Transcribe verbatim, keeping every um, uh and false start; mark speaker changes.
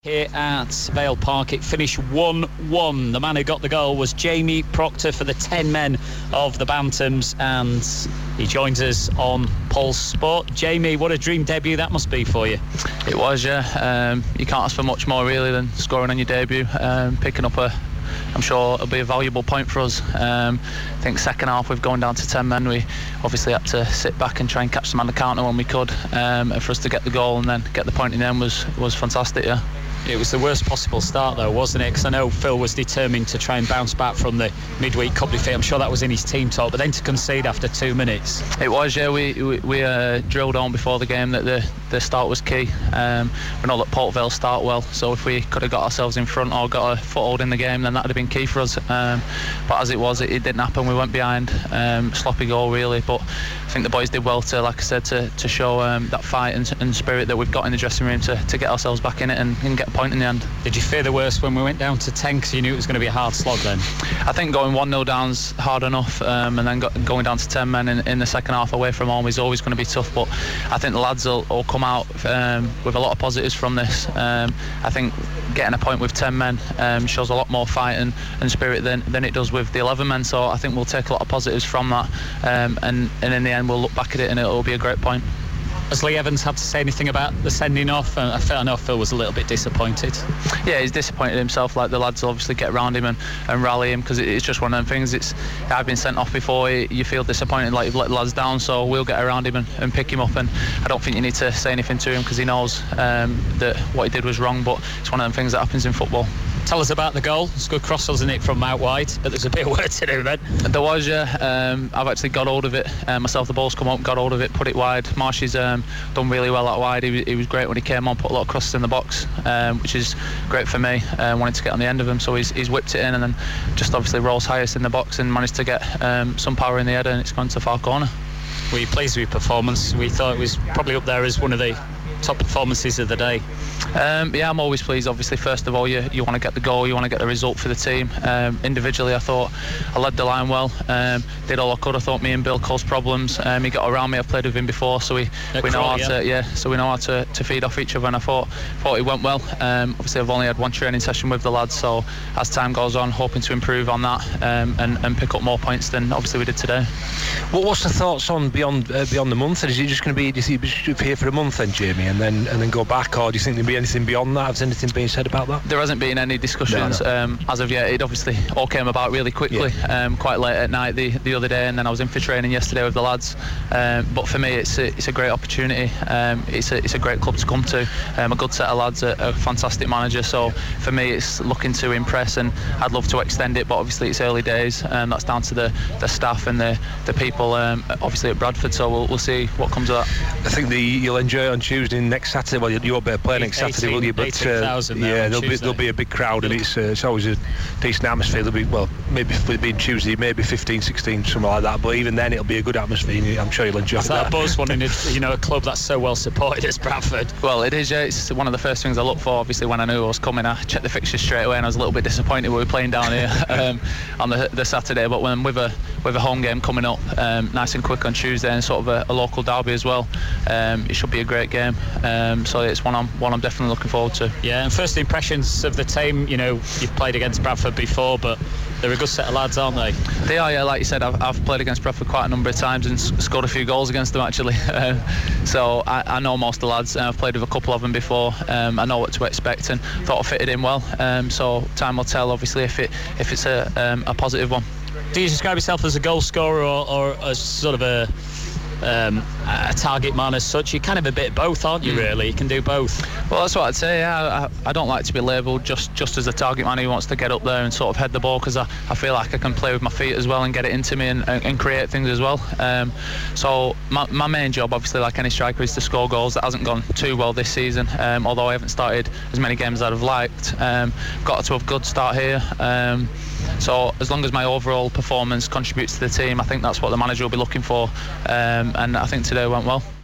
Speaker 1: Here at Vale Park, it finished one one. The man who got the goal was Jamie Proctor for the ten men of the Bantams, and he joins us on Pulse Sport. Jamie, what a dream debut that must be for you.
Speaker 2: It was, yeah. Um, you can't ask for much more really than scoring on your debut, um, picking up a I'm sure it'll be a valuable point for us. Um, I think second half we've gone down to ten men. We obviously had to sit back and try and catch them on the counter when we could. Um, and for us to get the goal and then get the point in the end was, was fantastic, yeah.
Speaker 1: It was the worst possible start though, wasn't it? Because I know Phil was determined to try and bounce back from the midweek cup defeat. I'm sure that was in his team talk, but then to concede after two minutes.
Speaker 2: It was, yeah. We we, we uh, drilled on before the game that the, the start was key. Um, we know that Port Vale start well, so if we could have got ourselves in front or got a foothold in the game, then that would have been key for us. Um, but as it was, it, it didn't happen. We went behind, um, sloppy goal really. But I think the boys did well to, like I said, to, to show um, that fight and, and spirit that we've got in the dressing room to, to get ourselves back in it and, and get a point in the end.
Speaker 1: Did you fear the worst when we went down to ten because you knew it was going to be a hard slog then?
Speaker 2: I think going one nil down's hard enough, um, and then got, going down to ten men in, in the second half away from home is always going to be tough. But I think the lads will, will come out um, with a lot of positives from this. Um, I think getting a point with ten men um, shows a lot more fight and, and spirit than, than it does with the eleven men. So I think we'll take a lot of positives from that, um, and, and in the end we'll look back at it and it'll be a great point.
Speaker 1: Has Lee Evans had to say anything about the sending off? I, feel, I know Phil was a little bit disappointed.
Speaker 2: Yeah, he's disappointed himself. Like the lads will obviously get around him and, and rally him because it, it's just one of them things. It's I've been sent off before. You feel disappointed, like you've let the lads down. So we'll get around him and, and pick him up. And I don't think you need to say anything to him because he knows um, that what he did was wrong. But it's one of them things that happens in football.
Speaker 1: Tell us about the goal. It's a good cross, wasn't it, from out wide? But there's a bit of work to do then.
Speaker 2: There was, yeah. Um, I've actually got hold of it uh, myself. The ball's come up, got hold of it, put it wide. Marshy's um, done really well out wide. He, he was great when he came on, put a lot of crosses in the box, um, which is great for me. Uh, wanted to get on the end of him, so he's, he's whipped it in and then just obviously rolls highest in the box and managed to get um, some power in the header, and it's gone to far corner.
Speaker 1: Were you pleased with your performance? We thought it was probably up there as one of the top performances of the day.
Speaker 2: Um, yeah, I'm always pleased. Obviously, first of all, you, you want to get the goal, you want to get the result for the team. Um, individually, I thought I led the line well, um, did all I could. I thought me and Bill caused problems. Um, he got around me. I've played with him before, so we, we know how yeah. to yeah, so we know how to, to feed off each other. And I thought thought it went well. Um, obviously, I've only had one training session with the lads, so as time goes on, hoping to improve on that um, and, and pick up more points than obviously we did today.
Speaker 3: What what's the thoughts on beyond uh, beyond the month? Is it just going to be? Do you think you're here for a month then, Jamie, and then and then go back, or do you think there'll be anything beyond that? Has anything been said about that?
Speaker 2: There hasn't been any discussions
Speaker 3: no, no.
Speaker 2: Um, as of yet. It obviously all came about really quickly, yeah. um, quite late at night the, the other day, and then I was in for training yesterday with the lads. Um, but for me, it's a, it's a great opportunity. Um, it's a it's a great club to come to. Um, a good set of lads, a, a fantastic manager. So for me, it's looking to impress, and I'd love to extend it. But obviously, it's early days, and um, that's down to the, the staff and the the people, um, obviously at Bradford. So we'll we'll see what comes of that.
Speaker 3: I think the you'll enjoy it on Tuesday next Saturday. Well, you won't be playing next Saturday, will you? But uh, yeah, there'll be there'll be a big crowd, and it's uh, it's always a decent atmosphere. There'll be well, maybe if it being Tuesday, maybe fifteen, sixteen, something like that. But even then, it'll be a good atmosphere. I'm sure you'll enjoy
Speaker 1: That's
Speaker 3: that.
Speaker 1: That buzz one in a, you know, a club that's so well supported as Bradford.
Speaker 2: Well, it is. Yeah, it's one of the first things I look for. Obviously, when I knew I was coming, I checked the fixtures straight away, and I was a little bit disappointed we were playing down here um, on the, the Saturday. But when with a with a home game coming up, um, nice and quick on Tuesday, and sort of a, a local derby as well, um, it should be a great game. Um, so it's one I'm one I'm definitely looking forward to.
Speaker 1: Yeah, and first impressions of the team. You know, you've played against Bradford before, but they're a good set of lads, aren't they?
Speaker 2: They are, yeah. Like you said, I've, I've played against Bradford quite a number of times and s- scored a few goals against them actually. Uh, so I, I know most of the lads. Uh, I've played with a couple of them before. Um, I know what to expect and thought I fitted in well. Um, so time will tell, obviously, if it if it's a um, a positive one.
Speaker 1: Do you describe yourself as a goal scorer or, or as sort of a Um, a target man as such? You're kind of a bit of both, aren't you, really? You can do both.
Speaker 2: Well, that's what I'd say. Yeah, I, I don't like to be labelled just, just as a target man who wants to get up there and sort of head the ball, because I, I feel like I can play with my feet as well and get it into me and, and create things as well. Um, so my, my main job, obviously, like any striker, is to score goals. That hasn't gone too well this season, um, although I haven't started as many games as I'd have liked. Um, got to a good start here. Um, so as long as my overall performance contributes to the team, I think that's what the manager will be looking for, um, and I think today went well.